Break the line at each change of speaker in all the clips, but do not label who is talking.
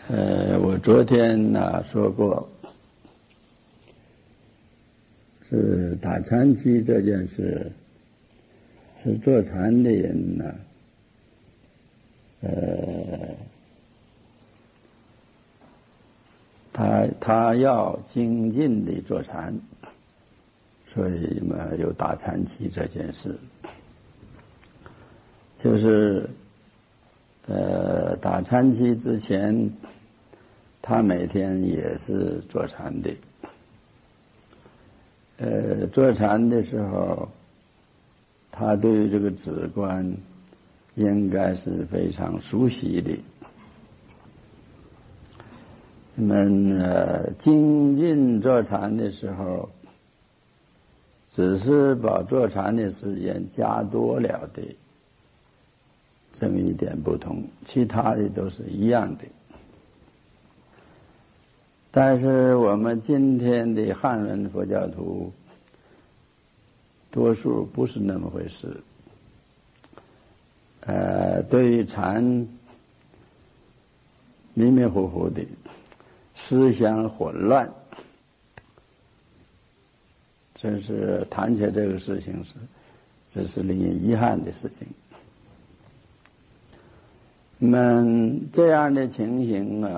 我昨天说过，是打禅期这件事，是坐禅的人他要精进地坐禅，所以有打禅期这件事，就是打禅期之前，他每天也是坐禅的。坐禅的时候，他对于这个止观应该是非常熟悉的。那么精进坐禅的时候，只是把坐禅的时间加多了的这么一点不同，其他的都是一样的。但是我们今天的汉文佛教徒多数不是那么回事，对于禅迷迷糊糊的，思想混乱，真是谈起来这个事情这是令人遗憾的事情。那么这样的情形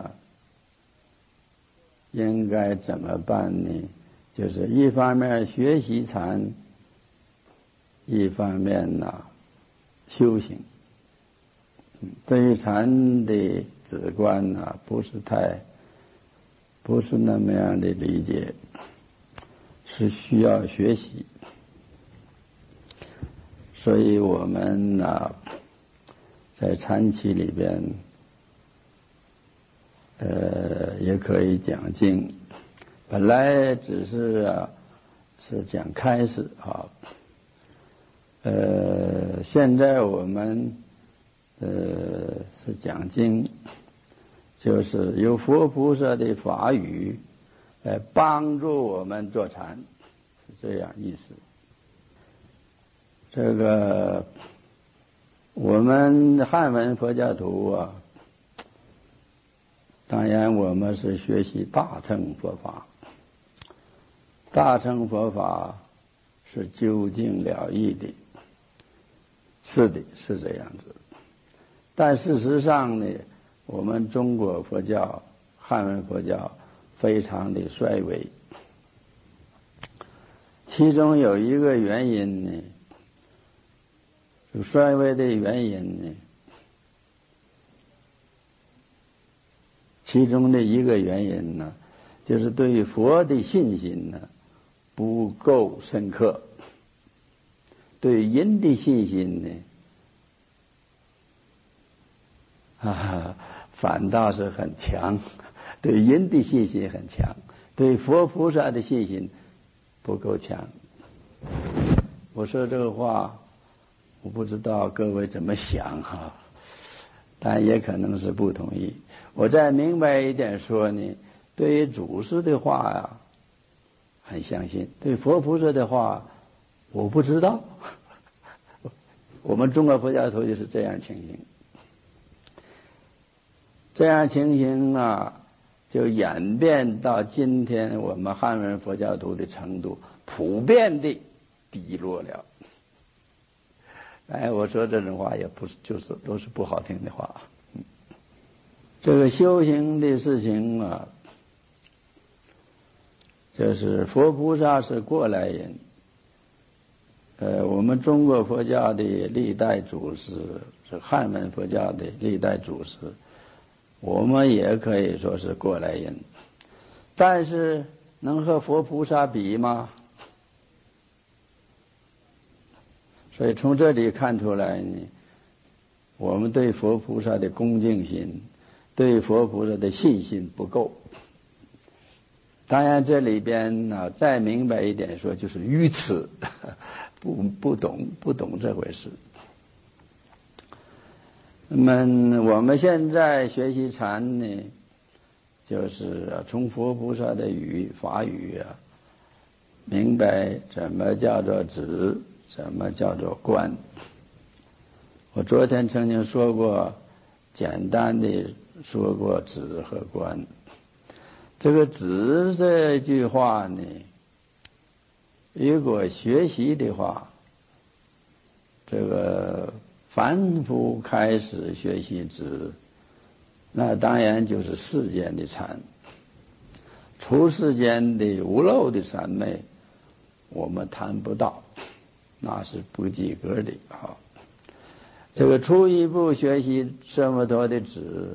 应该怎么办呢？就是一方面学习禅，一方面修行。对于禅的止观不是那么样的理解，是需要学习。所以我们在禅期里边也可以讲经，本来只是讲开始现在我们是讲经，就是由佛菩萨的法语来帮助我们坐禅，是这样意思。这个我们汉文佛教徒当然我们是学习大乘佛法，大乘佛法是究竟了义的，是的，是这样子。但事实上呢，我们中国佛教汉文佛教非常的衰微，其中有一个原因呢，衰微的原因呢，其中的一个原因呢，就是对于佛的信心不够深刻，对人的信心反倒是很强，对人的信心很强，对佛菩萨的信心不够强。我说这个话，我不知道各位怎么想但也可能是不同意。我再明白一点说呢，对于祖师的话很相信，对佛菩萨的话我不知道。我们中国佛教徒就是这样情形，这样情形就演变到今天我们汉文佛教徒的程度，普遍的低落了。我说这种话也不是，就是都是不好听的话。这个修行的事情就是佛菩萨是过来人，我们中国佛教的历代祖师，是汉文佛教的历代祖师，我们也可以说是过来人，但是能和佛菩萨比吗？所以从这里看出来呢，我们对佛菩萨的恭敬心，对佛菩萨的信心不够。当然这里边再明白一点说，就是愚痴，不懂这回事。那么我们现在学习禅呢，就是从佛菩萨的法语明白怎么叫做止，怎么叫做观。我昨天曾经说过， 简单的说过止和观。这个止这句话呢，如果学习的话，这个凡夫开始学习止，那当然就是世间的禅，出世间的无漏的三昧我们谈不到，那是不及格的啊。这个初一步学习这么多的止，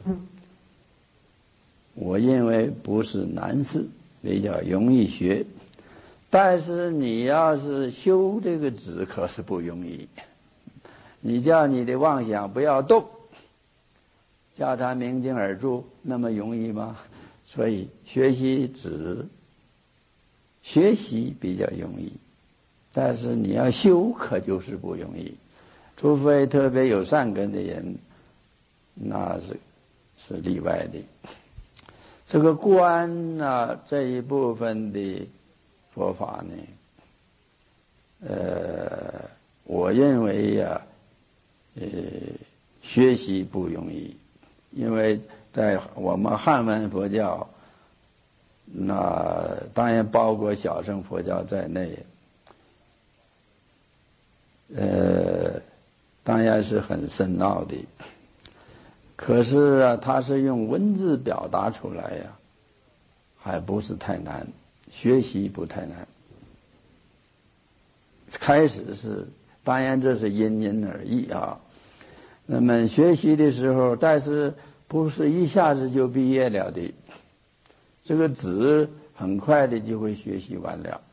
我认为不是难事，比较容易学。但是你要是修这个止，可是不容易。你叫你的妄想不要动，叫他明镜而住，那么容易吗？所以学习止，学习比较容易，但是你要修可就是不容易。除非特别有善根的人，那是例外的。这个观啊，这一部分的佛法呢，我认为呀，学习不容易，因为在我们汉文佛教，那当然包括小乘佛教在内，当然是很深奥的，可是啊，它是用文字表达出来呀，还不是太难，学习不太难。开始是，当然这是因人而异啊。那么学习的时候，但是不是一下子就毕业了的，这个止很快的就会学习完了。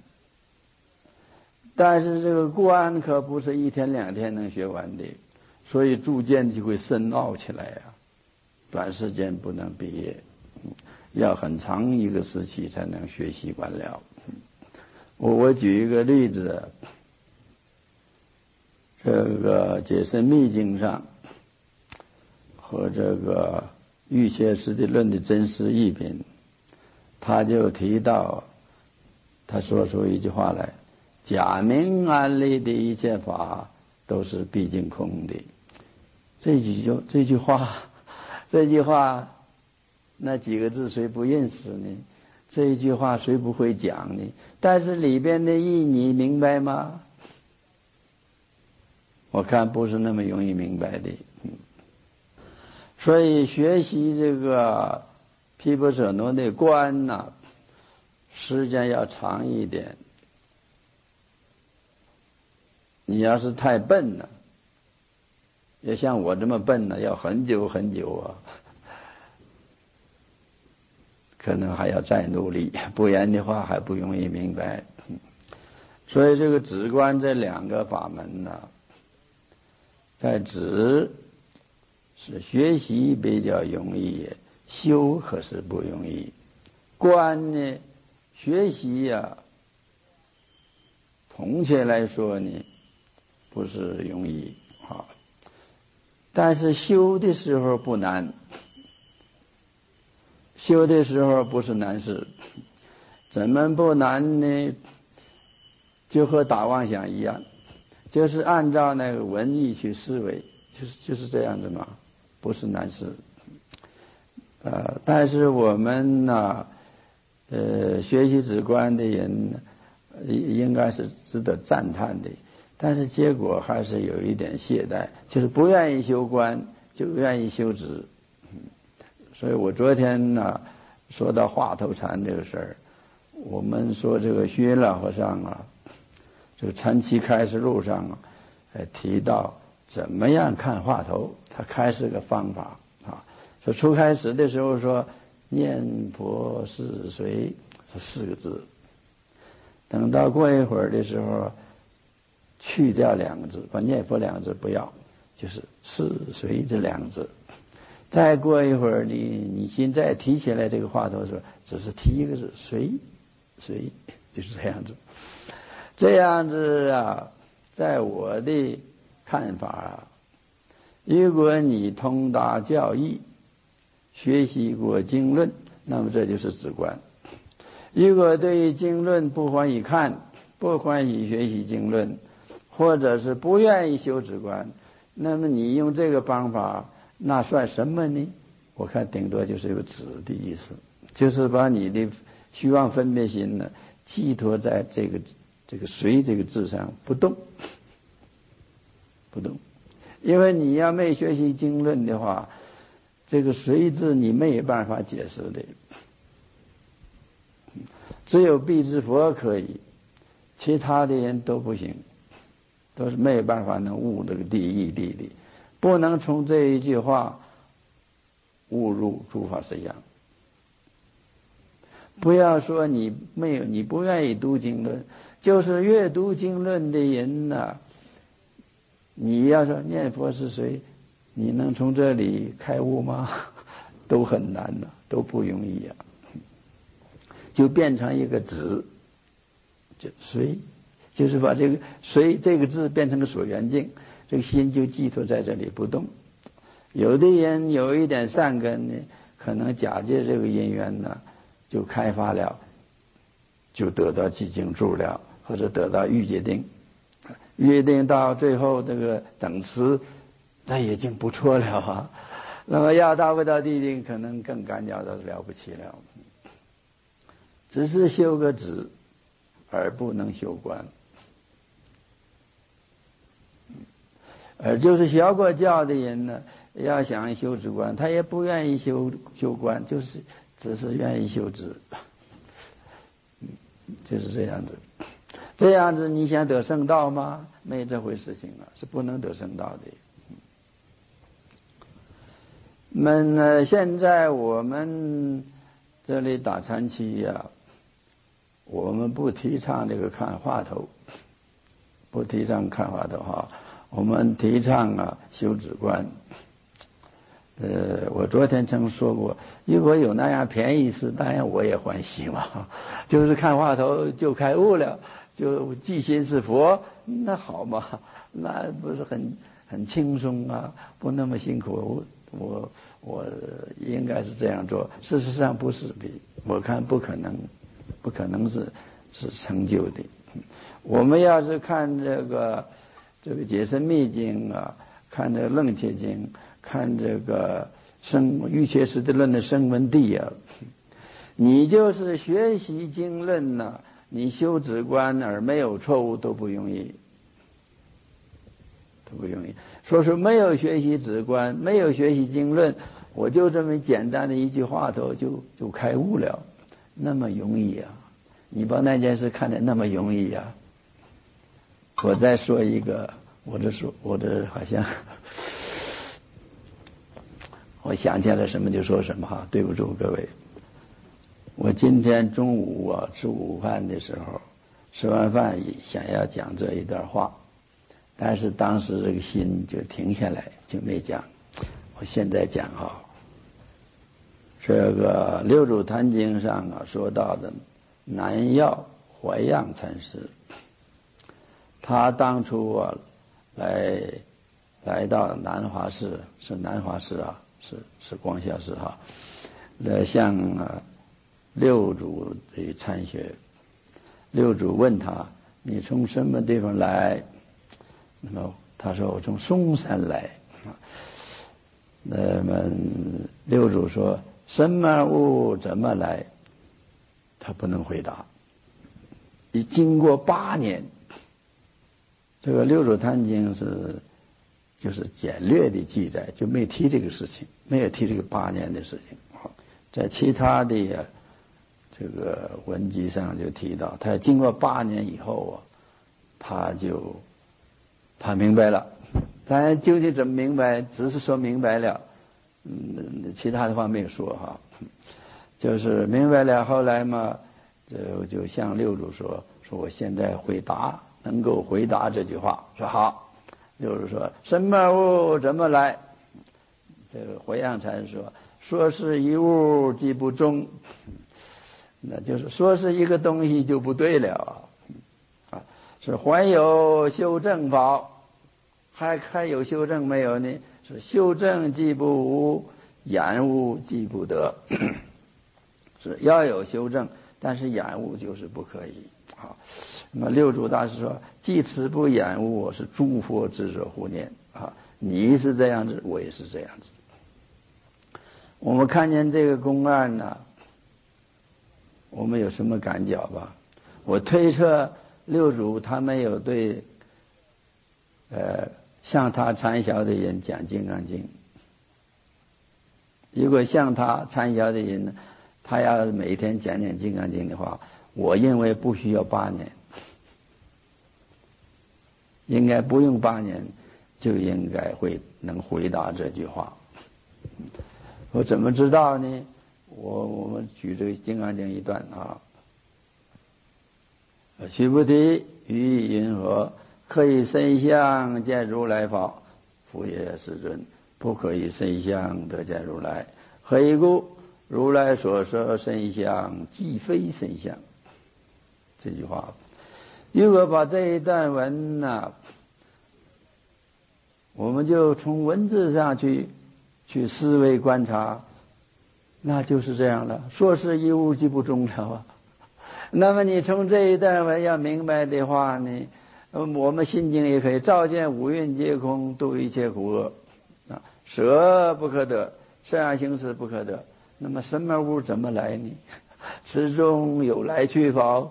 但是这个观可不是一天两天能学完的，所以逐渐就会深奥起来啊。短时间不能毕业，要很长一个时期才能学习完了。我举一个例子，这个解释密经上和这个玉切师地论的真实义品，他就提到，他说出一句话来：假名安立的一切法都是毕竟空的。这句话，那几个字谁不认识呢？这一句话谁不会讲呢？但是里边的意你明白吗？我看不是那么容易明白的。所以学习这个毗婆舍那的观呢，时间要长一点。你要是太笨了，也像我这么笨呢，要很久很久啊，可能还要再努力，不然的话还不容易明白。所以这个止观这两个法门呢，在止是学习比较容易，修可是不容易。观呢，学习呀，统切来说呢，不是容易啊，但是修的时候不难，修的时候不是难事。怎么不难呢？就和打妄想一样，就是按照那个文意去思维，就是这样子嘛，不是难事。但是我们呢，学习止观的人应该是值得赞叹的，但是结果还是有一点懈怠，就是不愿意修观，就愿意修止。所以我昨天呢说到话头禅这个事儿，我们说这个虚云老和尚啊，这个禅期开示录上啊，提到怎么样看话头，他开示个方法啊。说初开始的时候说念佛是谁是4个字，等到过一会儿的时候去掉2个字，把念佛2个字不要，就是是谁这2个字。再过一会儿你现在提起来这个话头的时候，只是提1个字谁，就是这样子。这样子啊，在我的看法啊，如果你通达教义，学习过经论，那么这就是止观。如果对于经论不欢喜看，不欢喜学习经论，或者是不愿意修止观，那么你用这个方法那算什么呢？我看顶多就是有止的意思，就是把你的虚妄分别心呢寄托在这个随这个字上不动，不动。因为你要没学习经论的话，这个随字你没有办法解释的，只有辟支佛可以，其他的人都不行，都是没有办法能悟这个第一地理，不能从这一句话悟入诸法实相。不要说你不愿意读经论，就是越读经论的人呢，你要说念佛是谁，你能从这里开悟吗？都很难的，都不容易呀。就变成一个止，就随，就是把这个随这个字变成个所缘境，这个心就寄托在这里不动。有的人有一点善根呢，可能假借这个因缘呢，就开发了，就得到寂静住了，或者得到欲界定。欲界定到最后这个等持，那已经不错了啊。那么要到不到地定，可能更干掉的了不起了。只是修个止，而不能修观。而就是学过教的人呢，要想修止观，他也不愿意修观，就是只是愿意修止，就是这样子。这样子你想得圣道吗？没这回事情了，是不能得圣道的。现在我们这里打禅期呀，我们不提倡这个看话头，不提倡看话头哈，我们提倡修止观。我昨天曾说过，如果有那样便宜事，当然我也欢喜嘛。就是看话头就开悟了，就即心是佛，那好嘛，那不是很轻松啊，不那么辛苦。我应该是这样做，事实上不是的，我看不可能是成就的。我们要是看这个解深密经啊，看这个楞伽经，看这个瑜伽师地论的声闻地啊，你就是学习经论呢，你修止观而没有错误都不容易，都不容易。说是没有学习止观，没有学习经论，我就这么简单的一句话头就开悟了，那么容易啊？你把那件事看得那么容易啊？我再说一个，我这好像我想起来什么就说什么哈，对不住各位。我今天中午吃午饭的时候，吃完饭想要讲这一段话，但是当时这个心就停下来，就没讲。我现在讲这个《六祖坛经》上说到的南药怀让禅师，他当初来到南华寺，是南华寺啊，是光孝寺哈，向六祖的参学。六祖问他：“你从什么地方来？”那么他说：“我从嵩山来。”那么六祖说：“什么物怎么来？”他不能回答。已经过8年，这个《六祖坛经》就是简略的记载，就没提这个事情，没有提这个8年的事情。在其他的这个文集上就提到，他经过8年以后他明白了。当然究竟怎么明白，只是说明白了，其他的话没有说哈。就是明白了，后来嘛，就向六祖说我现在能够回答这句话。说好，六祖说：“什么物怎么来？”这个怀让禅说是一物即不中，那就是说是一个东西就不对了啊。是还有修正法，还有修正没有呢？是修正既不无，染污既不得。是要有修正，但是染污就是不可以。好，那么六祖大师说：“既此不染污，是诸佛之所护念啊！你是这样子，我也是这样子。 我们看见这个公案呢，我们有什么感觉吧？我推测六祖他没有对向他参学的人讲《金刚经》。如果向他参学的人，他要每天讲《金刚经》的话，我认为不需要8年，应该不用8年就应该能回答这句话。我怎么知道呢？我们举这个《金刚经》一段啊。须菩提，于意云何？可以身相见如来法？复也，世尊，不可以身相得见如来。何以故？如来所说身相，即非身相。这句话，如果把这一段文呢，我们就从文字上去思维观察，那就是这样了。说是一物，即不中了啊。那么你从这一段文要明白的话呢，我们心经也可以照见五蕴皆空，度一切苦厄啊，舍不可得，摄养行识不可得。那么什么物怎么来呢？此中有来去否？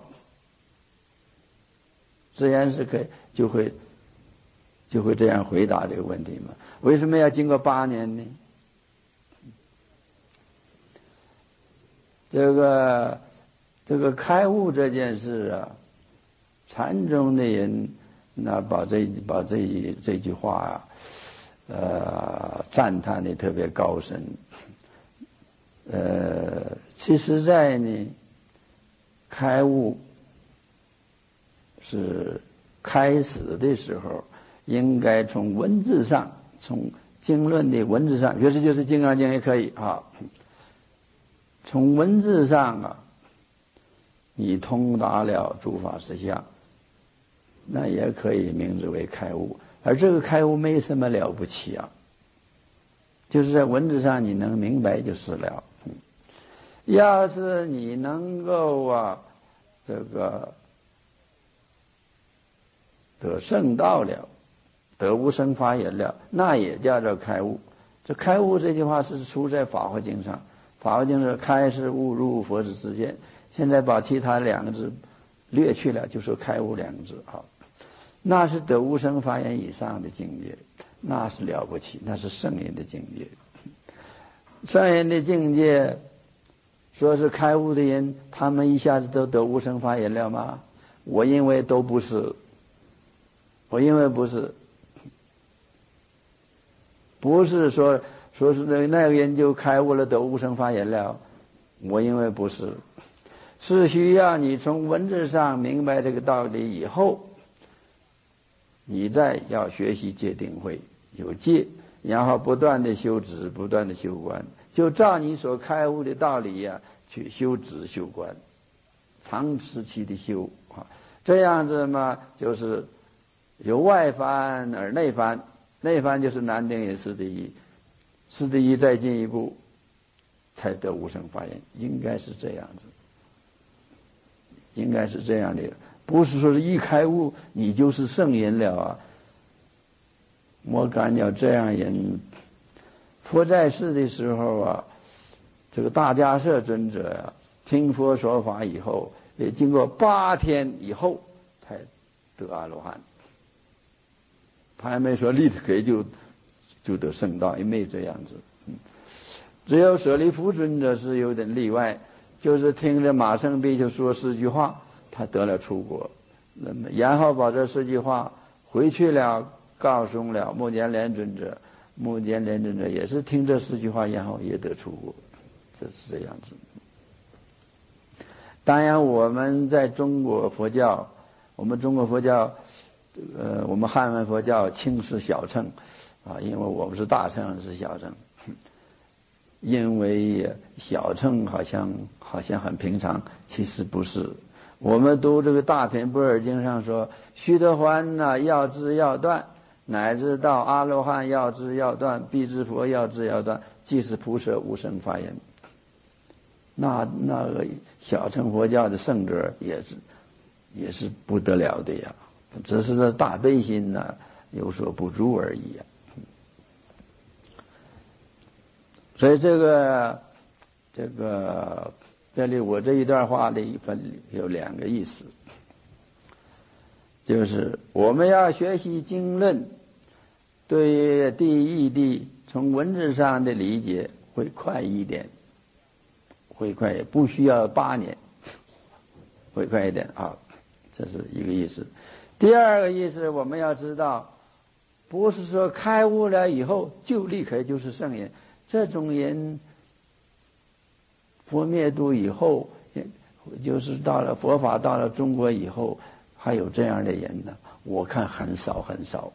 自然是可以，就会这样回答这个问题嘛。为什么要经过8年呢？这个开悟这件事啊，禅宗的人那把这句话赞叹的特别高深。其实在呢，开悟是开始的时候，应该从文字上，从经论的文字上，就是《金刚经》也可以啊。从文字上啊，你通达了诸法实相，那也可以名字为开悟。而这个开悟没什么了不起啊，就是在文字上你能明白就是了。要是你能够这个得圣道了，得无生法忍了，那也叫做开悟。这开悟这句话是出在《法华经》上，《法华经》是开是悟，入佛之知见。现在把其他2个字略去了，就说开悟2个字啊，那是得无生法忍以上的境界，那是了不起，那是圣人的境界。圣人的境界，说是开悟的人，他们一下子都得无生法忍了吗？我认为都不是，我认为不是，不是说是那个人就开悟了得无生法忍了，我认为不是，是需要你从文字上明白这个道理以后，你再要学习戒定慧，有戒，然后不断的修止，不断的修观，就照你所开悟的道理去修止修观，长时期的修啊，这样子嘛，就是由外翻而内翻，内翻就是南定也四第一，四第一再进一步才得无生法忍，应该是这样子，应该是这样的，不是说是一开悟你就是圣人了啊。我感觉这样人，佛在世的时候这个大迦叶尊者听佛说法以后，也经过8天以后才得阿罗汉，他还没说立刻就得圣道，也没这样子。只有舍利弗尊者是有点例外，就是听着马胜比丘说4句话，他得了出国，那么然后把这4句话回去了，告诉了目犍连尊者，目犍连尊者也是听这4句话，然后也得出国，这是这样子。当然，我们在中国佛教，我们汉文佛教轻视小乘因为我们是大乘，是小乘。因为小乘好像很平常，其实不是。我们读这个大品般若经上说，须得洹要知要断，乃至到阿罗汉要知要断，必知佛要知要断，即是普舍无生法忍。那个小乘佛教的圣者也是不得了的呀，只是这大悲心有所不足而已呀。 所以这里我这一段话里有两个意思，就是我们要学习经论，对第一义从文字上的理解会快一点，会快，不需要8年，会快一点啊，这是一个意思。第二个意思，我们要知道，不是说开悟了以后就立刻就是圣人，这种人佛灭度以后，就是到了佛法到了中国以后，还有这样的人呢？我看很少很少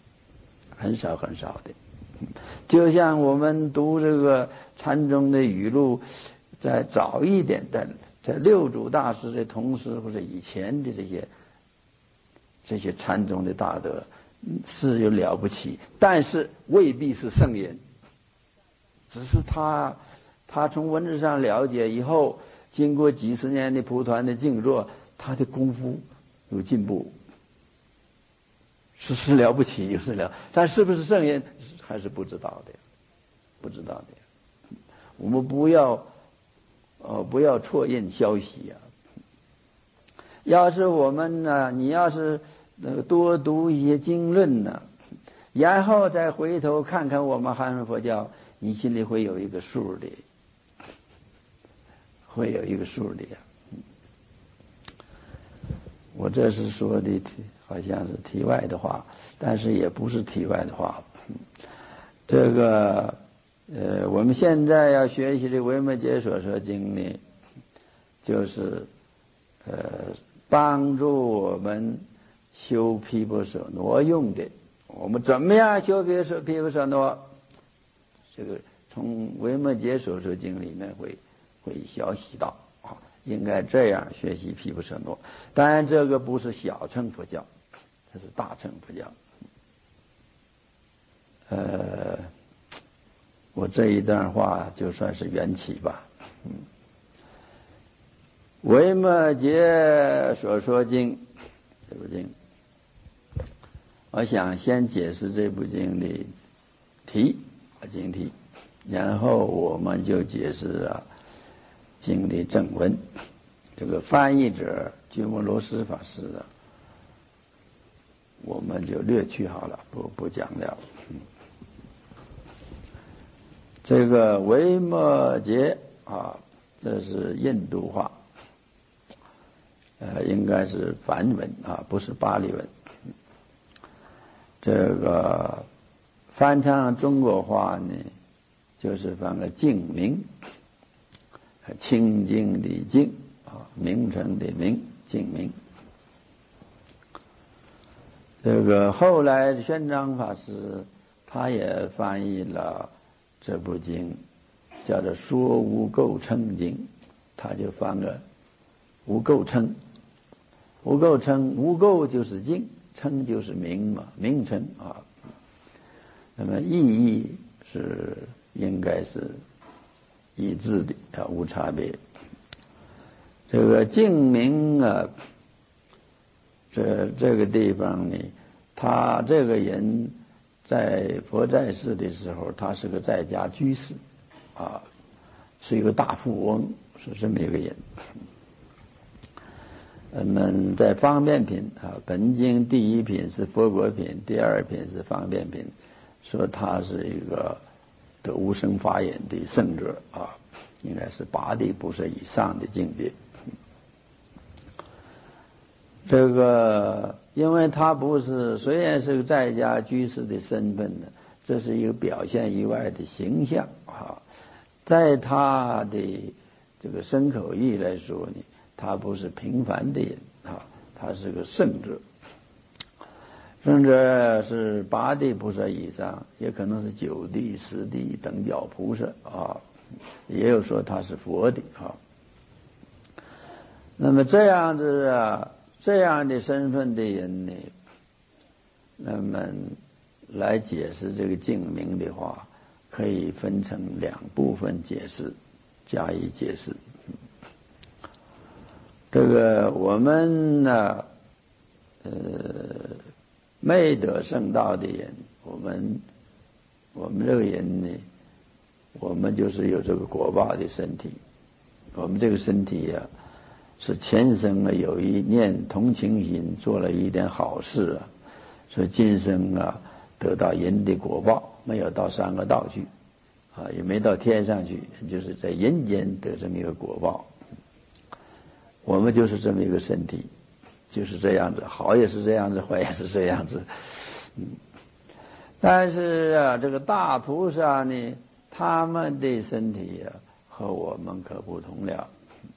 的。就像我们读这个禅宗的语录，在早一点的，在六祖大师的同时或者以前的这些禅宗的大德是有了不起，但是未必是圣人，只是他从文字上了解以后，经过几十年的蒲团的静坐，他的功夫有进步，是了不起，就是了，但是不是圣人还是不知道的。我们不要错认消息啊。要是我们呢，你要是多读一些经论呢，然后再回头看看我们汉传佛教，你心里会有一个数的，我这是说的好像是题外的话，但是也不是题外的话。这个我们现在要学习的《维摩诘所说经》呢，就是帮助我们修毗婆舍那用的。我们怎么样修毗婆舍那？这个从《维摩诘所说经》里面会学习到啊，应该这样学习毗婆舍那。当然，这个不是小乘佛教，这是大乘佛教。我这一段话就算是缘起吧。维摩诘所说经，这部经，我想先解释这部经的经题，然后我们就解释经的正文。这个翻译者鸠摩罗什法师我们就略去好了，不讲了。这个维摩诘这是印度话，应该是梵文不是巴利文。这个翻唱中国话呢，就是翻个净名，清净的净名称的名，净名。这个后来玄奘法师他也翻译了这部经，叫做《说无垢称经》，他就翻个无垢称。无垢称，无垢就是净，称就是名嘛，名称那么意义是应该是一致的无差别。这个净名这个地方呢，他这个人在佛在世的时候，他是个在家居士是一个大富翁，是这么一个人。我们在方便品本经第一品是佛果品，第二品是方便品，说他是一个得无生法眼的圣者应该是八地菩萨以上的境界。这个因为他不是，虽然是个在家居士的身份呢，这是一个表现以外的形象在他的这个身口意来说呢，他不是平凡的人他是个圣者，甚至是八地菩萨以上，也可能是九地、十地等角菩萨也有说他是佛的那么这样子这样的身份的人呢，那么来解释这个净名的话，可以分成两部分解释，加以解释。这个我们呢未得圣道的人，我们这个人呢， 我们就是有这个果报的身体。我们这个身体呀，是前生有一念同情心，做了一点好事啊，所以今生得到人的果报，没有到三恶道去也没到天上去，就是在人间得这么一个果报。我们就是这么一个身体，就是这样子，好也是这样子，坏也是这样子。但是这个大菩萨呢，他们的身体和我们可不同了，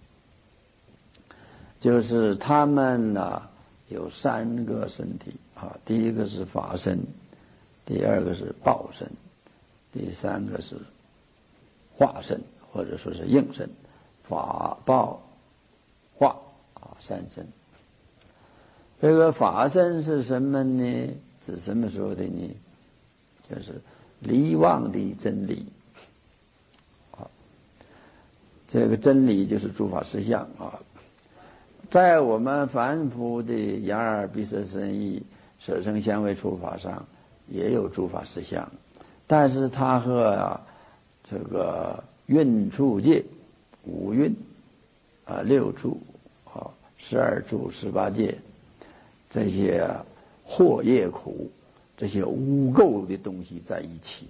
就是他们有三个身体第一个是法身，第二个是报身，第三个是化身，或者说是应身，法报化三身。这个法身是什么呢？指什么时候的呢？就是离妄的真理这个真理就是诸法实相在我们凡夫的眼耳鼻舌身意色声香味触法上也有诸法实相，但是它和这个蕴处界五蕴六处12处18界这些惑业苦这些污垢的东西在一起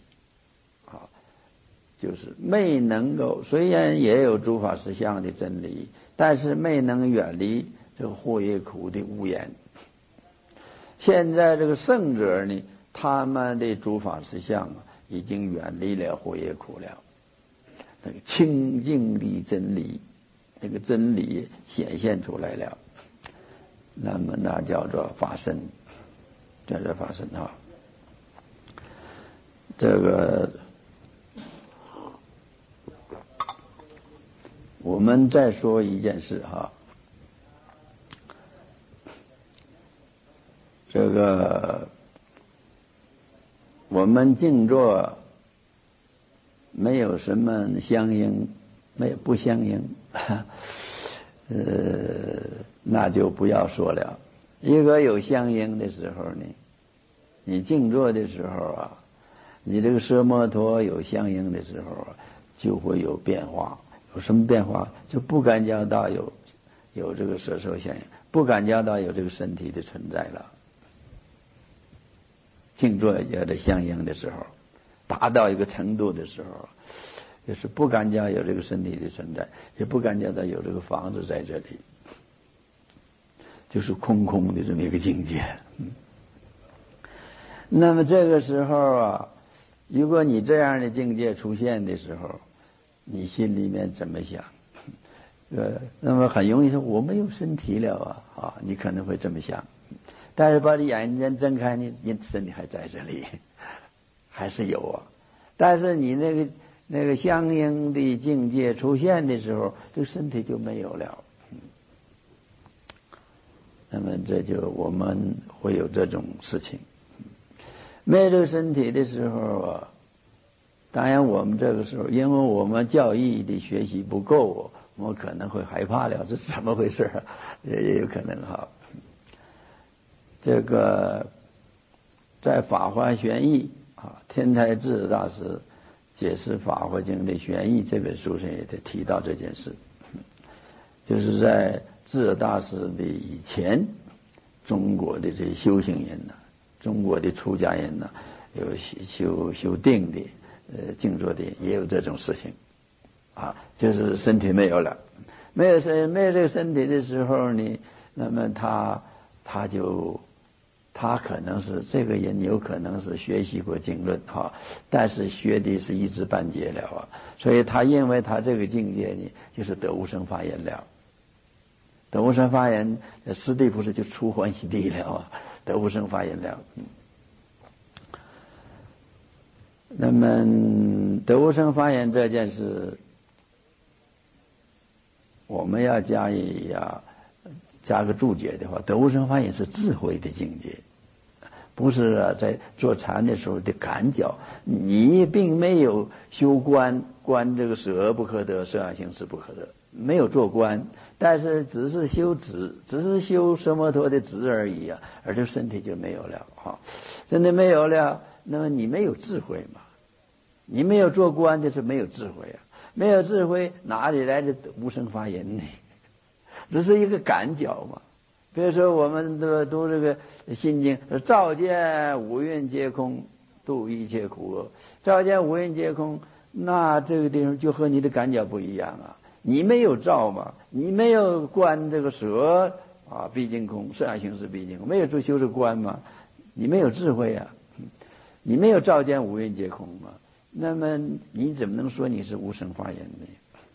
就是没能够，虽然也有诸法实相的真理，但是没能远离这个惑业苦的污染。现在这个圣者呢，他们的诸法实相已经远离了惑业苦了，那个清净的真理，那个真理显现出来了，那么那叫做法身，叫做法身这个我们再说一件事这个我们静坐没有什么相应，没有不相应那就不要说了。一个有相应的时候呢，你静坐的时候你这个奢摩陀有相应的时候就会有变化。有什么变化？就不感觉到有这个色受相应，不感觉到有这个身体的存在了。静坐有的相应的时候，达到一个程度的时候，就是不感觉有这个身体的存在，也不感觉到有这个房子在这里，就是空空的这么一个境界。那么这个时候如果你这样的境界出现的时候，你心里面怎么想？那么很容易说我没有身体了你可能会这么想。但是把你眼睛睁开，你身体还在这里，还是有但是你那个相应的境界出现的时候，这个身体就没有了。那么这就我们会有这种事情。没有这个身体的时候当然我们这个时候因为我们教义的学习不够我们可能会害怕了，这是怎么回事也有可能这个在法华玄义天台智大师解释法华经的玄义这本书上也得提到这件事。就是在智大师的以前，中国的这些修行人中国的出家人有修定的静坐的也有这种事情就是身体没有了，没有这个身体的时候呢，那么他可能是这个人有可能是学习过经论但是学的是一知半解了所以他认为他这个境界呢就是得无生法忍了。得无生法忍师地不是就出欢喜地了得无生法忍了。那么得无生法忍这件事我们要加个注解的话，得无生法忍是智慧的境界，不是在坐禅的时候的感觉。你并没有修观这个舍不可得，舍行识不可得，没有做观，但是只是修止，只是修奢摩陀的止而已而这身体就没有了身体没有了，那么你没有智慧嘛？ 你没有做官，就是没有智慧啊！没有智慧，哪里来的无声发言呢？只是一个感觉嘛。比如说，我们读这个心经，照见五蕴皆空，度一切苦厄。照见五蕴皆空，那这个地方就和你的感觉不一样啊！你没有照嘛，你没有观这个舍啊，毕竟空，色相行识毕竟空，没有做修这观嘛，你没有智慧啊，你没有照见五蕴皆空嘛，那么你怎么能说你是无声发言呢？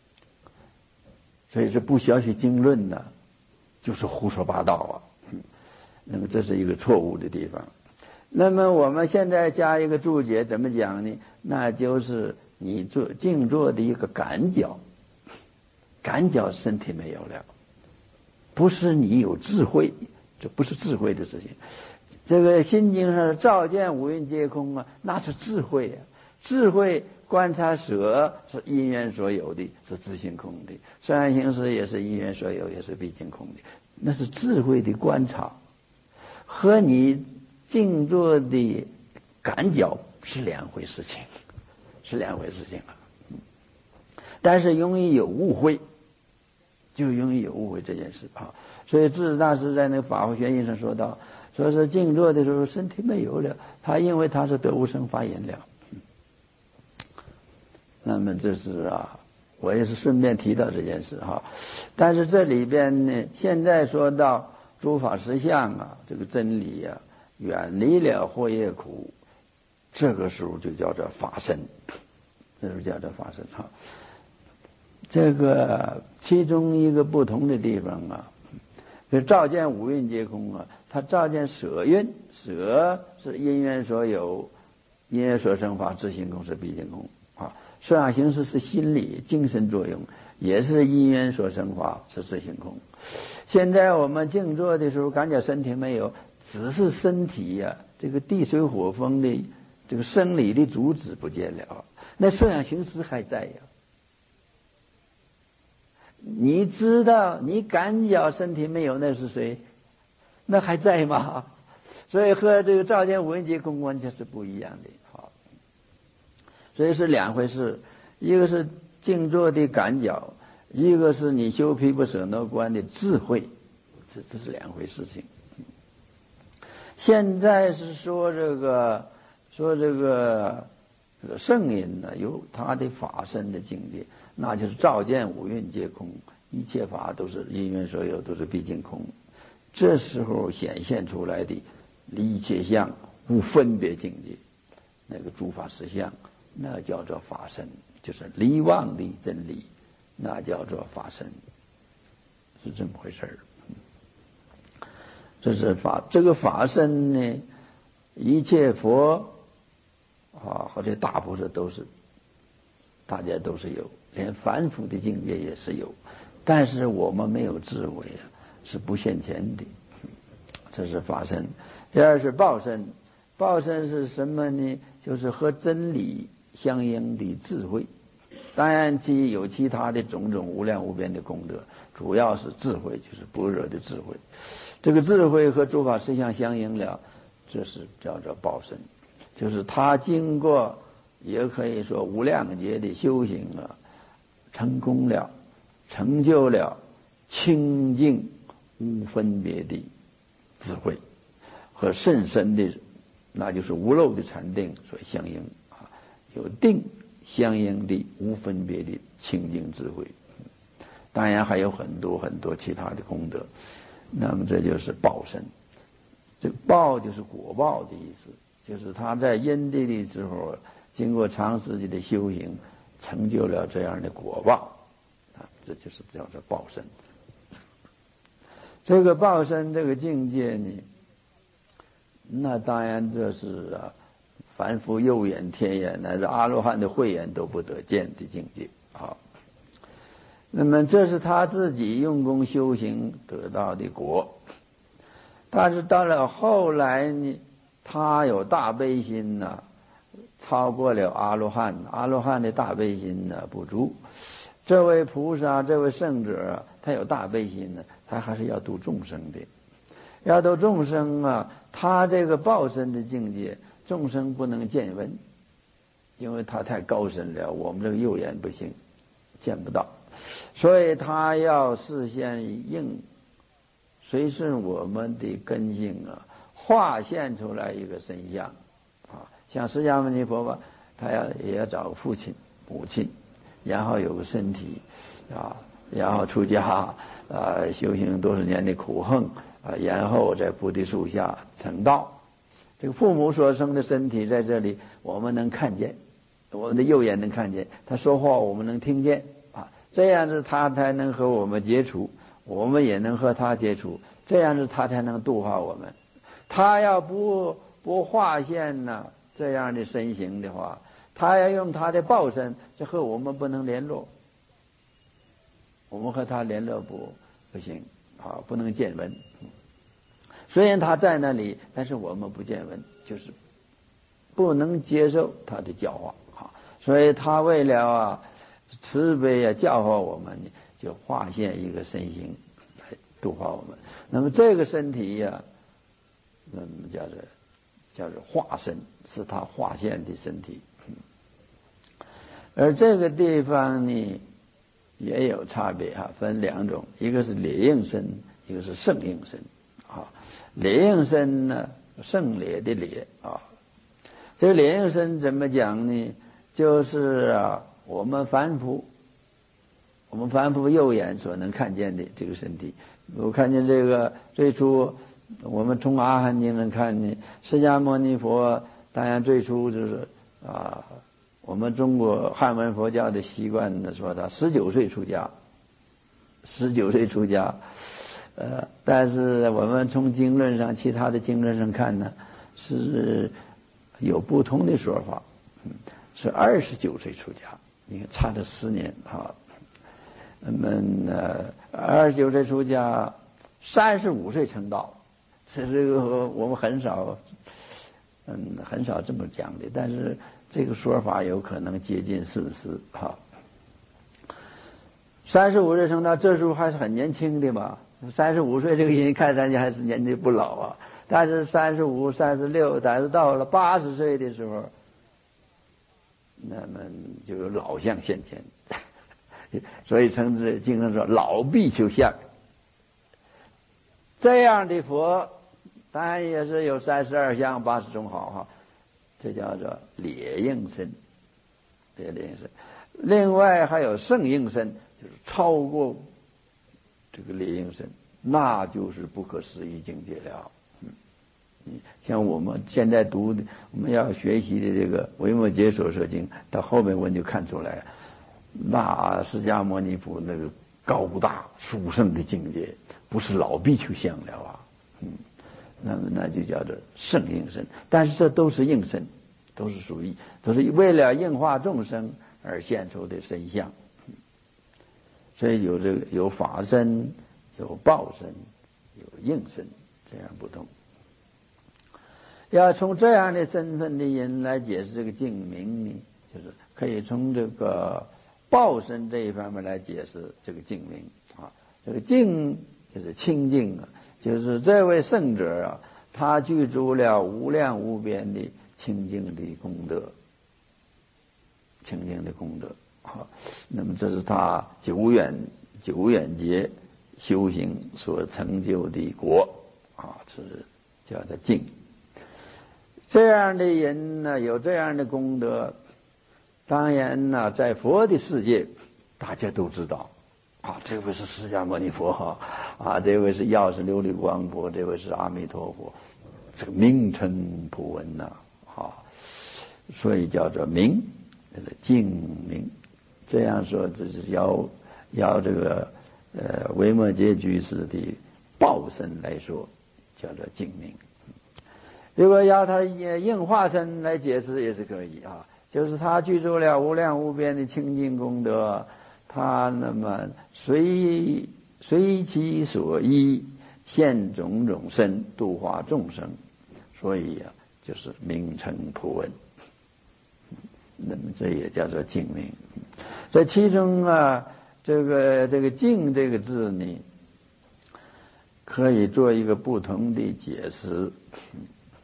所以是不消息经论呢，就是胡说八道啊。那么这是一个错误的地方。那么我们现在加一个注解，怎么讲呢？那就是你静坐的一个感觉，感觉身体没有了，不是你有智慧，这不是智慧的事情。这个心经上照见五蕴皆空啊，那是智慧啊。智慧观察舍是因缘所有的，是自性空的；色相行识也是因缘所有，也是毕竟空的。那是智慧的观察，和你静坐的感觉是两回事情，是两回事情了。但是容易有误会，就容易有误会这件事啊。所以智大师在那个法华玄义上说到，说是静坐的时候身体没有了，他因为他是得无声发言了。那么这是啊，我也是顺便提到这件事哈。但是这里边呢，现在说到诸法实相啊，这个真理啊，远离了惑业苦，这个时候就叫做法身，这时候叫做法身哈。这个其中一个不同的地方啊，就照见五蕴皆空啊，他照见舍蕴，舍是因缘所有，因缘所生法，自性空是毕竟空啊。色相行识是心理精神作用，也是因缘所生法，是自性空。现在我们静坐的时候，感觉身体没有，只是身体呀，这个地水火风的这个生理的主旨不见了，那色相行识还在呀。你知道，你感觉身体没有，那是谁？那还在吗？所以和这个照见五蕴皆空完全是不一样的。好，所以是两回事，一个是静坐的感觉，一个是你修毗婆舍那观的智慧，这是两回事情。现在是说这个圣人呢，有他的法身的境界，那就是照见五蕴皆空，一切法都是因缘所有，都是毕竟空。这时候显现出来的离一切相无分别境界，那个诸法实相，那叫做法身，就是离妄的真理，那叫做法身，是这么回事儿。这是法，这个法身呢，一切佛啊或者大菩萨都是，大家都是有，连凡夫的境界也是有，但是我们没有智慧啊，是不现前的。这是法身。第二是报身，报身是什么呢？就是和真理相应的智慧。当然有其他的种种无量无边的功德，主要是智慧，就是般若的智慧。这个智慧和诸法实相相应了，这是叫做报身，就是他经过，也可以说无量劫的修行啊，成功了，成就了清净无分别的智慧，和甚深的，那就是无漏的禅定所相应啊，有定相应的无分别的清净智慧。当然还有很多很多其他的功德。那么这就是报身，这个报就是果报的意思，就是他在因地的时候，经过长时间的修行，成就了这样的果报啊，这就是叫做报身。这个报身这个境界呢，那当然这是啊，凡夫肉眼、天眼乃至阿罗汉的慧眼都不得见的境界啊。那么这是他自己用功修行得到的果，但是到了后来呢，他有大悲心呢，超过了阿罗汉，阿罗汉的大悲心呢不足。这位菩萨，这位圣者，他有大悲心呢，他还是要度众生的，要度众生啊。他这个报身的境界，众生不能见闻， 因为他太高深了，我们这个右眼不行，见不到，所以他要事先应随顺我们的根性啊，化现出来一个身相啊。像释迦牟尼佛吧，他也要找父亲母亲，然后有个身体啊，然后出家修行多少年的苦行然后在菩提树下成道。这个父母所生的身体在这里，我们能看见，我们的右眼能看见，他说话我们能听见这样子他才能和我们接触，我们也能和他接触，这样子他才能度化我们。他要不化现这样的身形的话，他要用他的报身，就和我们不能联络，我们和他联络不行不能见闻。虽然他在那里，但是我们不见闻，就是不能接受他的教化所以他为了慈悲教化我们，就化现一个身形来度化我们。那么这个身体那么叫做化身，是他化现的身体。而这个地方呢也有差别分两种，一个是劣应身，一个是胜应身劣应身呢，胜劣的劣这个劣应身怎么讲呢？就是我们凡夫右眼所能看见的这个身体。我看见这个最初我们从阿含经能看见释迦牟尼佛，当然最初就是我们中国汉文佛教的习惯的说他19岁出家但是我们从经论上，其他的经论上看呢，是有不同的说法，是29岁出家，你看差了10年那么29岁出家，35岁成道，这个我们很少这么讲的，但是这个说法有可能接近事实35岁成道，这时候还是很年轻的嘛。35岁这个人看上去还是年纪不老但是35、36，但是到了80岁的时候，那么就有老相现前，所以称之经常说老比丘相。这样的佛当然也是有32相80种好这叫做劣应身，另外还有胜应身，就是超过这个劣应身，那就是不可思议境界了。像我们现在读的，我们要学习的这个《维摩诘所说经》，到后面我们就看出来，那释迦牟尼佛那个高大殊胜的境界，不是老比丘相了那就叫做胜应身。但是这都是应身，都是为了应化众生而现出的身相。所以有法身，有报身，有应身，这样不同。要从这样的身份的人来解释这个净名呢，就是可以从这个报身这一方面来解释这个净名这个净就是清净就是这位圣者他具足了无量无边的清净的功德，那么这是他久远劫修行所成就的果这是叫做净。这样的人呢，有这样的功德，当然呢，在佛的世界大家都知道这位是释迦牟尼佛这位是药师琉璃光佛，这位是阿弥陀佛，这个名称普闻所以叫做名，净名。这样说，这是要这个维摩诘居士的报身来说，叫做净名。如果要他应化身来解释也是可以就是他具足了无量无边的清净功德，他那么随其所依现种种身度化众生，所以就是名称普闻。那么这也叫做净名。在其中这个净这个字呢，可以做一个不同的解释。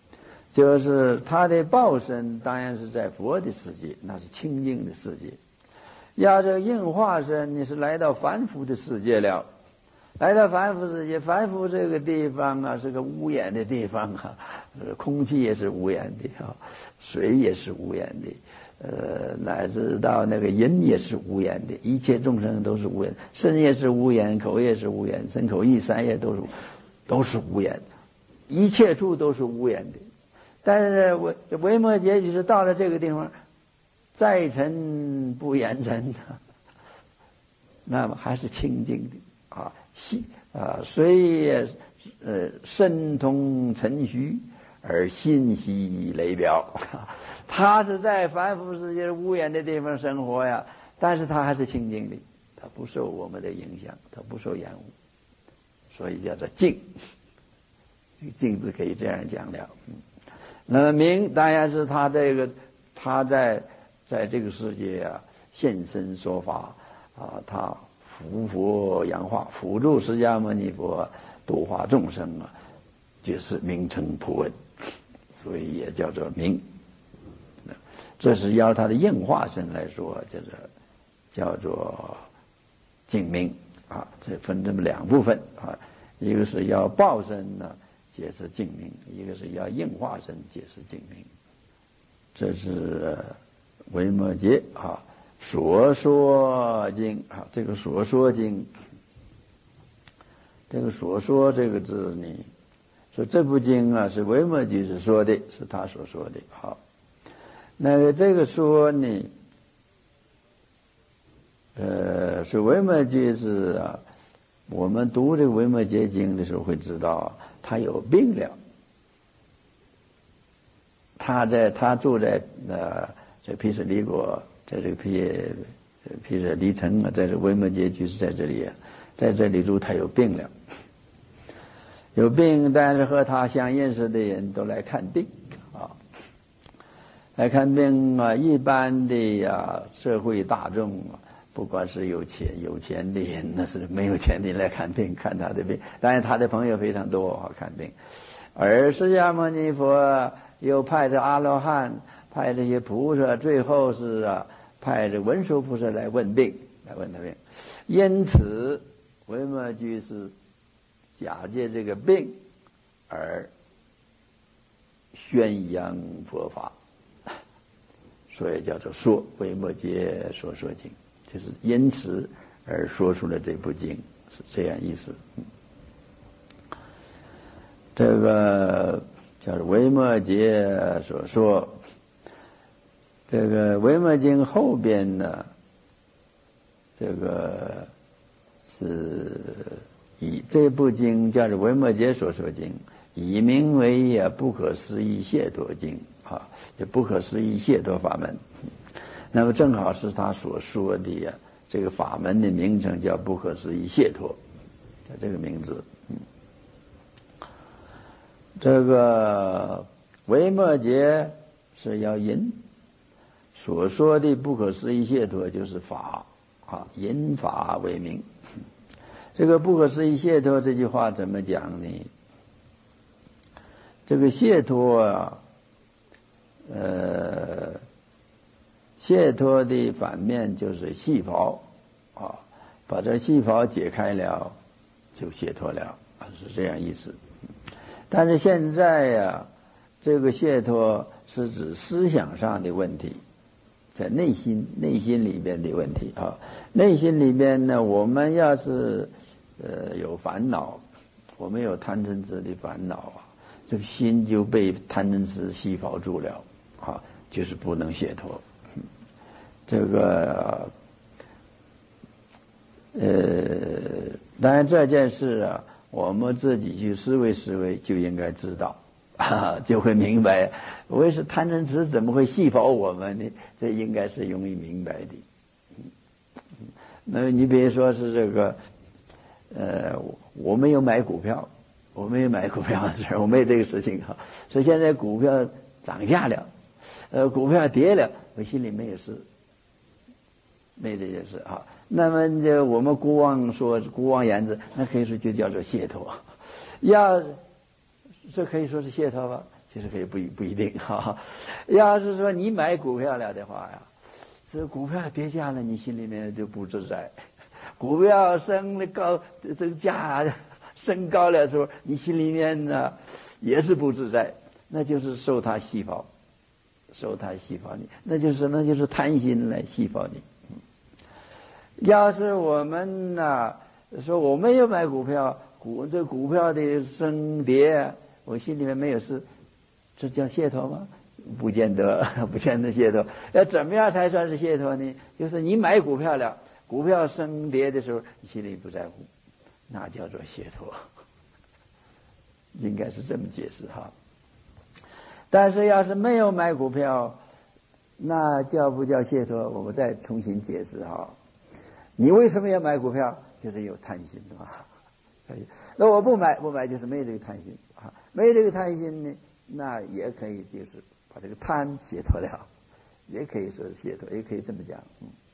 就是他的报身当然是在佛的世界，那是清净的世界。要这个应化身，你是来到凡夫的世界了。来到凡夫世界，凡夫这个地方啊，是个无眼的地方啊，空气也是无眼的啊，水也是无眼的，乃至到那个人也是无眼的，一切众生都是无眼，身也是无眼，口也是无眼，身口意三业都是无眼，一切处都是无眼的。但是维摩诘就是到了这个地方，在尘不言尘，那么还是清净的啊。虽身通尘虚而心系雷表，他是在凡夫世界无眼的地方生活呀，但是他还是清净的，他不受我们的影响，他不受染污，所以叫做净。这个净字可以这样讲了。那么明当然是他在这个世界啊现身说法啊，他伏佛扬化，辅助释迦牟尼佛度化众生啊，就是名称普闻，所以也叫做明。这是要他的应化身来说，就是叫做净明啊。这分这么两部分啊，一个是要报身呢解释净明，一个是要应化身解释净明。这是维摩诘啊所说经啊，这个所说经，这个所说这个字呢，说这部经啊是维摩诘是说的，是他所说的。好，那个这个说呢，是维摩诘是啊，我们读这个维摩诘经的时候会知道他有病了。他住在这毗舍离国，在这个毗舍离城啊，在这维摩诘居士在这里啊，在这里住，他有病了，有病，但是和他相认识的人都来看病啊，来看病啊，一般的社会大众啊，不管是有钱的人，那是没有钱的人来看病，看他的病，当然他的朋友非常多啊，看病，而释迦牟尼佛又派着阿罗汉，派这些菩萨，最后是派着文殊菩萨来问病，来问他病。因此，维摩诘是假借这个病而宣扬佛法，所以叫做说维摩诘说经，就是因此而说出了这部经，是这样意思。这个叫维摩诘所说，这个维摩经后边呢，这个是以这部经叫做维摩诘所说经，以名为不可思议解脱经啊，就不可思议解脱法门。那么正好是他所说的这个法门的名称叫不可思议解脱，叫这个名字。这个维摩诘是要引所说的不可思议解脱就是法啊，引法为名。这个不可思议解脱这句话怎么讲呢？这个解脱解脱的反面就是细胞啊，把这细胞解开了就解脱了，是这样意思。但是现在这个解脱是指思想上的问题，在内心里边的问题啊。内心里边呢，我们要是有烦恼，我们有贪嗔痴的烦恼这个心就被贪嗔痴细胞住了啊，就是不能解脱。这个当然这件事我们自己去思维就应该知道就会明白为什么贪嗔痴怎么会细胞我们呢？这应该是容易明白的。那你比如说是这个我没有买股票，我没有买股票的事，我没有这个事情所以现在股票涨价了，股票跌了，我心里没有事，没这件事那么就我们孤妄言之，那可以说就叫做解脱。这可以说是解脱吧？ 其实可以不一定哈。要是说你买股票了的话呀，这股票跌价了，你心里面就不自在；股票升这个价升高了的时候，你心里面呢也是不自在，那就是受它戏跑，受它戏跑你，那就是贪心来戏跑你。要是我们呢说我没有买股票，这股票的升跌，我心里面没有事，这叫解脱吗？不见得，不见得解脱。要怎么样才算是解脱呢？就是你买股票了，股票升跌的时候，你心里不在乎，那叫做解脱。应该是这么解释哈。但是要是没有买股票，那叫不叫解脱？我们再重新解释哈。你为什么要买股票？就是有贪心的嘛。那我不买就是没这个贪心啊，没这个贪心呢，那也可以就是把这个贪解脱了，也可以说是解脱，也可以这么讲。